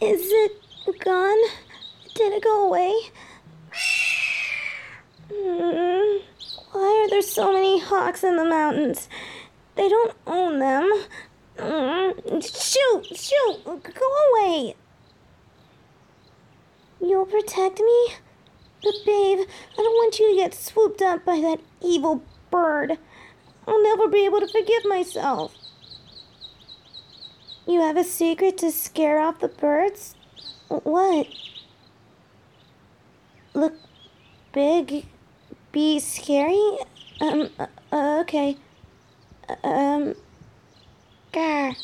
Is it gone? Did it go away? Why are there so many hawks in the mountains? They don't own them. Shoot! Go away! You'll protect me? But babe, I don't want you to get swooped up by that evil bird. I'll never be able to forgive myself. You have a secret to scare off the birds? What? Look big, be scary? Okay. Grr.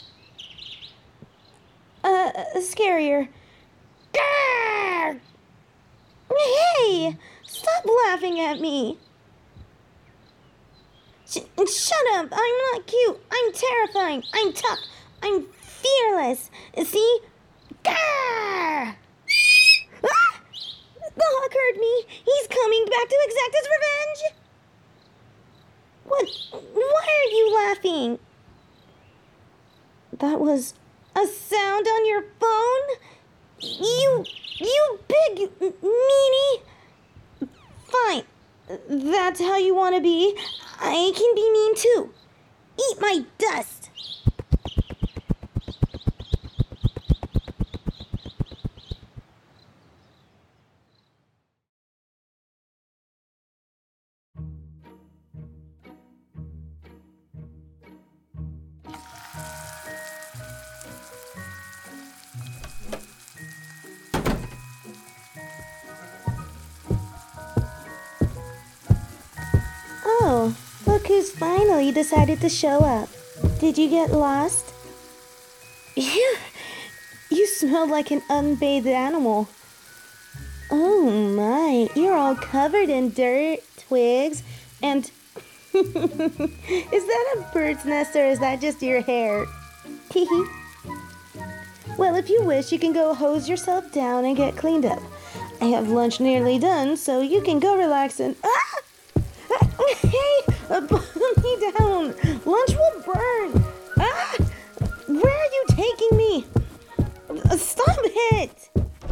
Scarier. Grr! Hey! Stop laughing at me! Shut up! I'm not cute! I'm terrifying! I'm tough! I'm fearless! See? Grr! Ah! The hawk heard me! He's coming back to exact his revenge! What? Why are you laughing? That was a sound on your phone? You big meanie! Fine. That's how you want to be. I can be mean too. Eat my dust. Oh, look who's finally decided to show up. Did you get lost? You smelled like an unbathed animal. Oh my, you're all covered in dirt, twigs, and... Is that a bird's nest or is that just your hair? Well, if you wish, you can go hose yourself down and get cleaned up. I have lunch nearly done, so you can go relax and... Ah! Hey! Put me down! Lunch will burn! Ah! Where are you taking me? Stop it!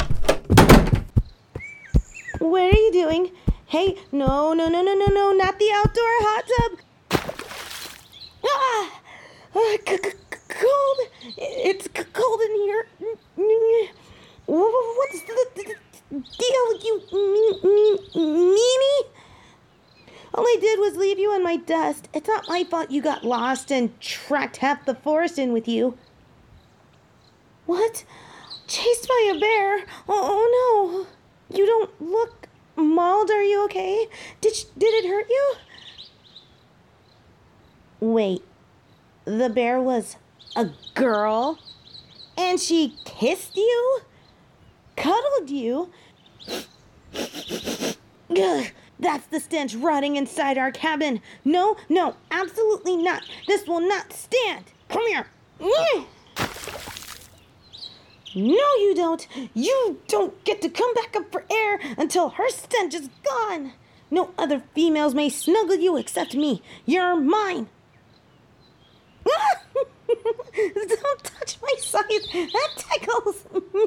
What are you doing? Hey, no, not the outdoor hot tub! Ah! Cold! It's cold in here. What's the deal, you meanie? All I did was leave you in my dust. It's not my fault you got lost and tracked half the forest in with you. What? Chased by a bear? Oh no. You don't look mauled. Are you okay? Did it hurt you? Wait. The bear was a girl? And she kissed you? Cuddled you? Ugh. That's the stench rotting inside our cabin. No, absolutely not. This will not stand. Come here. No, you don't. You don't get to come back up for air until her stench is gone. No other females may snuggle you except me. You're mine. Don't touch my sides. That tickles.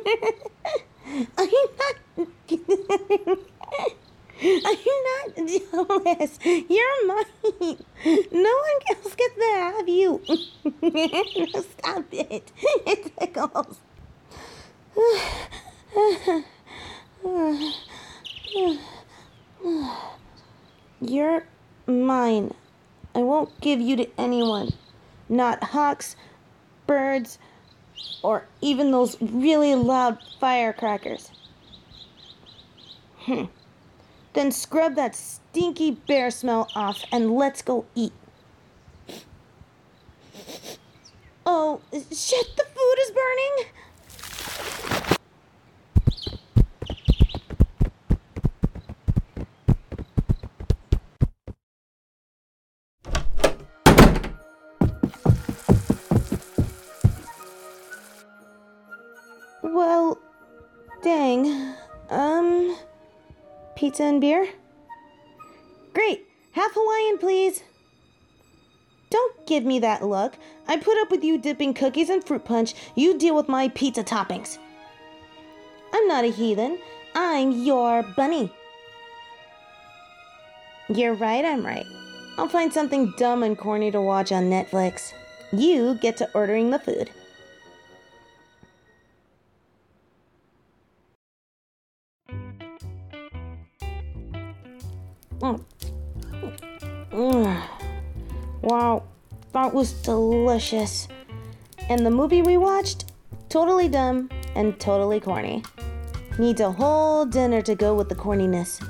I'm not jealous. You're mine. No one else gets to have you. No, stop it. It tickles. You're mine. I won't give you to anyone. Not hawks, birds, or even those really loud firecrackers. Then scrub that stinky bear smell off and let's go eat. Oh, shit, the food is burning! Well, dang. Pizza and beer? Great. Half Hawaiian, please. Don't give me that look. I put up with you dipping cookies in fruit punch. You deal with my pizza toppings. not a heathen. I'm your bunny. You're right, I'm right. I'll find something dumb and corny to watch on Netflix. You get to ordering the food. Wow, that was delicious. And the movie we watched? Totally dumb and totally corny. Needs a whole dinner to go with the corniness.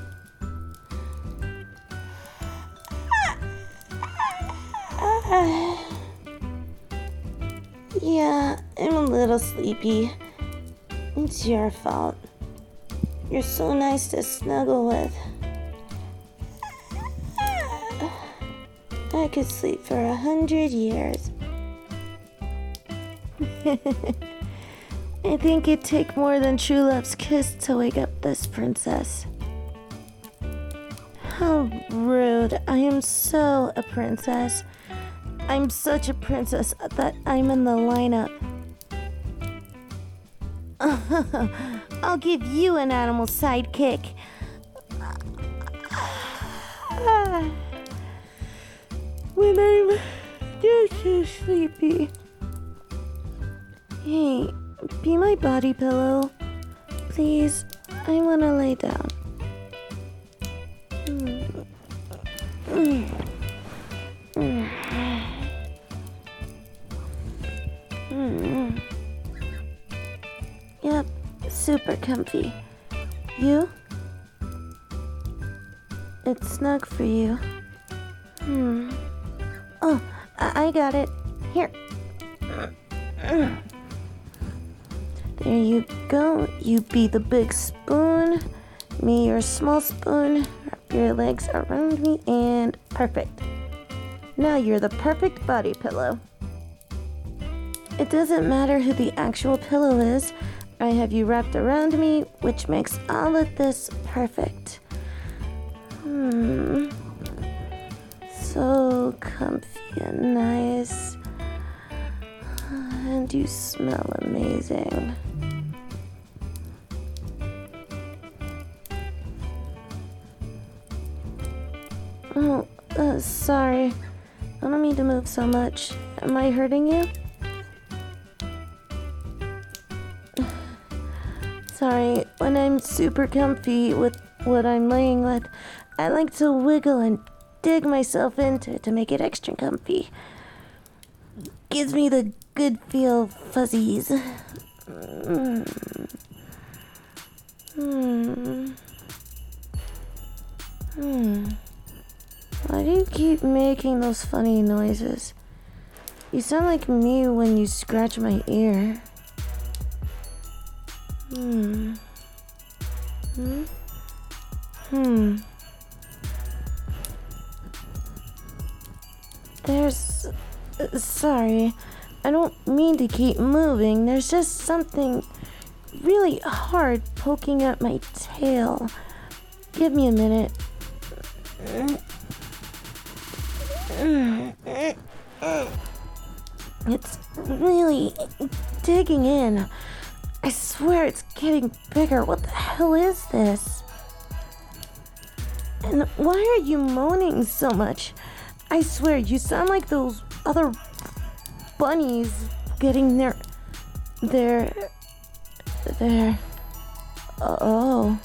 Yeah, I'm a little sleepy. It's your fault. You're so nice to snuggle with. I could sleep for 100 years. I think it'd take more than true love's kiss to wake up this princess. How rude. I am so a princess. I'm such a princess that I'm in the lineup. I'll give you an animal sidekick. When I'm just so sleepy. Hey, be my body pillow. Please, I want to lay down. Yep, super comfy. You? It's snug for you. Oh, I got it. Here. There you go. You be the big spoon. Me your small spoon. Wrap your legs around me and perfect. Now you're the perfect body pillow. It doesn't matter who the actual pillow is. I have you wrapped around me, which makes all of this perfect. So comfy and nice. And you smell amazing. Oh, sorry. I don't mean to move so much. Am I hurting you? Sorry, when I'm super comfy with what I'm laying with, I like to wiggle and dig myself into it to make it extra comfy. Gives me the good feel fuzzies. Why do you keep making those funny noises? You sound like me when you scratch my ear. Sorry, I don't mean to keep moving. There's just something really hard poking at my tail. Give me a minute. It's really digging in. I swear it's getting bigger. What the hell is this? And why are you moaning so much? I swear, you sound like those other bunnies getting their... Oh.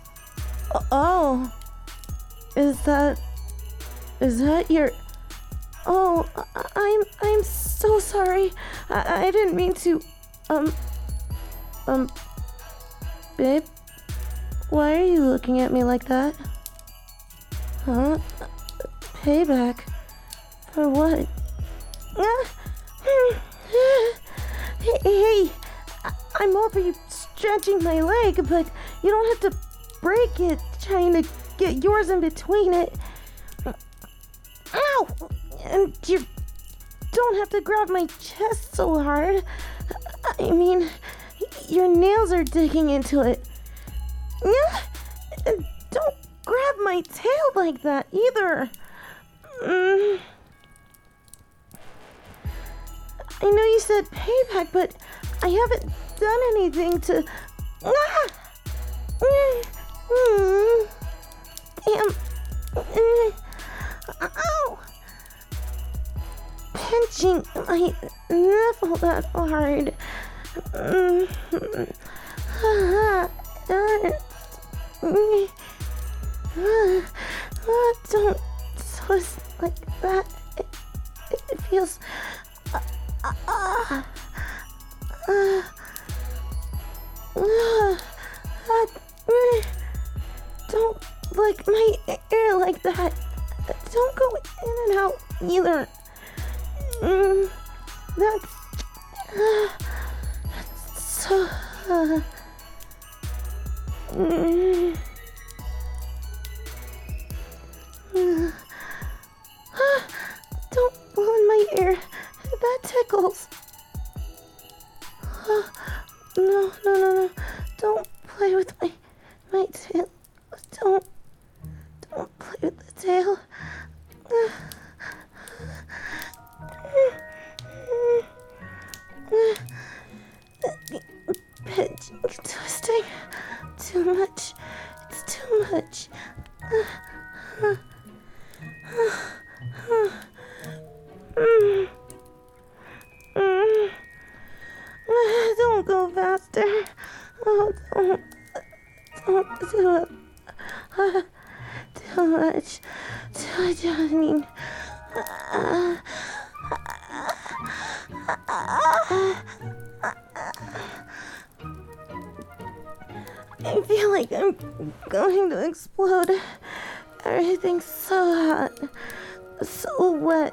Is that your... Oh, I'm so sorry. I didn't mean to... Babe? Why are you looking at me like that? Huh? Payback? For what? Hey, I'm over you stretching my leg, but you don't have to break it trying to get yours in between it. Ow! And you don't have to grab my chest so hard. I mean, your nails are digging into it. Don't grab my tail like that either. I know you said payback, but I haven't done anything to... touching my nipple that hard. Don't twist like that. It feels... Don't lick my ear like that. Don't go in and out either. That's so... Don't blow in my ear. That tickles. No. Don't play with my tail. Don't play with the tail. Pinching, twisting. Too much. It's too much. Don't go faster. Oh, don't do it. Too much. I mean... I feel like I'm going to explode. Everything's so hot. So wet.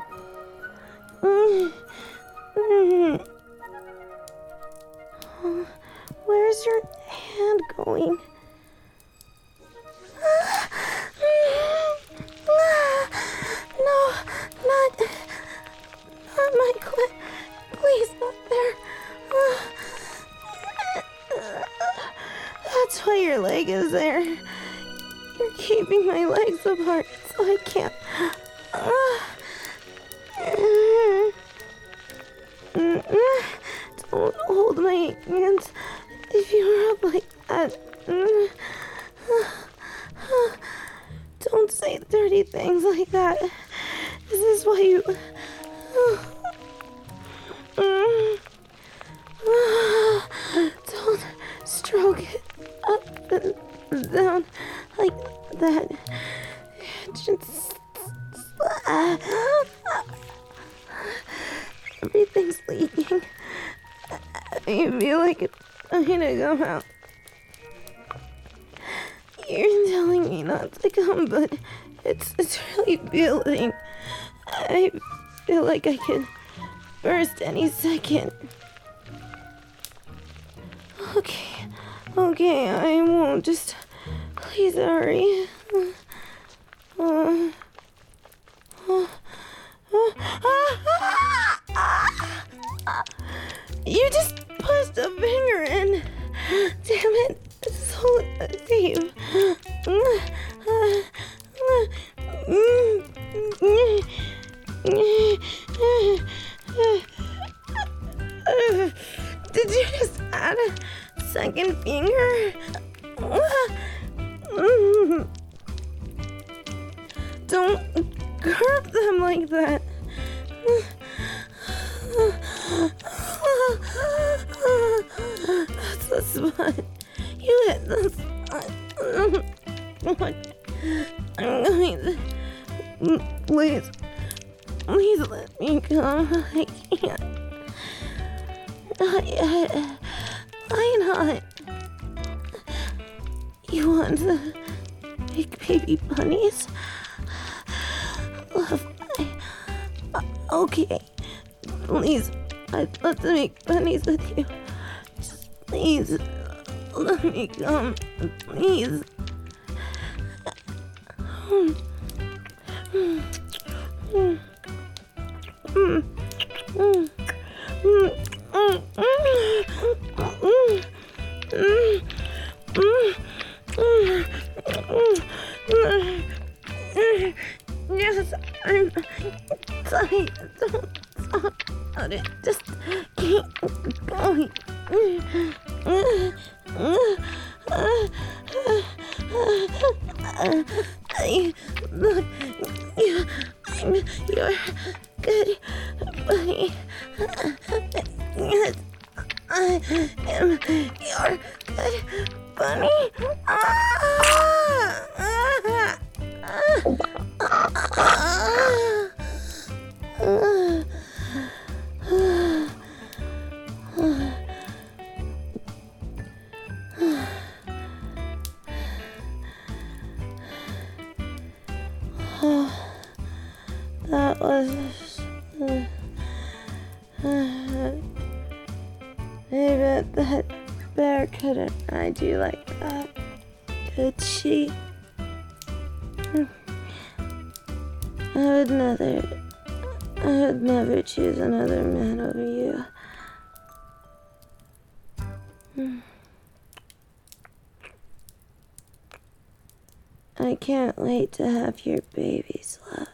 Where's your hand going? No, not my clit. Please, not there. That's why your leg is there. You're keeping my legs apart, so I can't. Don't hold my hands if you rub like that. Don't say dirty things like that. This is why you... Don't stroke it up and down like that. Just... Everything's leaking. I feel like it's going to come out. You're telling me not to come, but it's really building. I feel like I could burst any second. Okay, I won't. Just please hurry. You just pushed a finger in. Damn it. It's so deep. Did you just add a second finger? Don't curb them like that. That's the spot. You hit the spot. I'm going to... Please let me come. I can't. Not yet. Why not? You want to make baby bunnies? Love my... Okay. Please, I'd love to make bunnies with you. Just please, let me come. Please. Yes, I'm sorry. Don't talk about it. Just keep going. Look, you're good, buddy. me. I am your good bunny. That was... Maybe that bear couldn't ride you like that, could she? I would never choose another man over you. I can't wait to have your babies, love.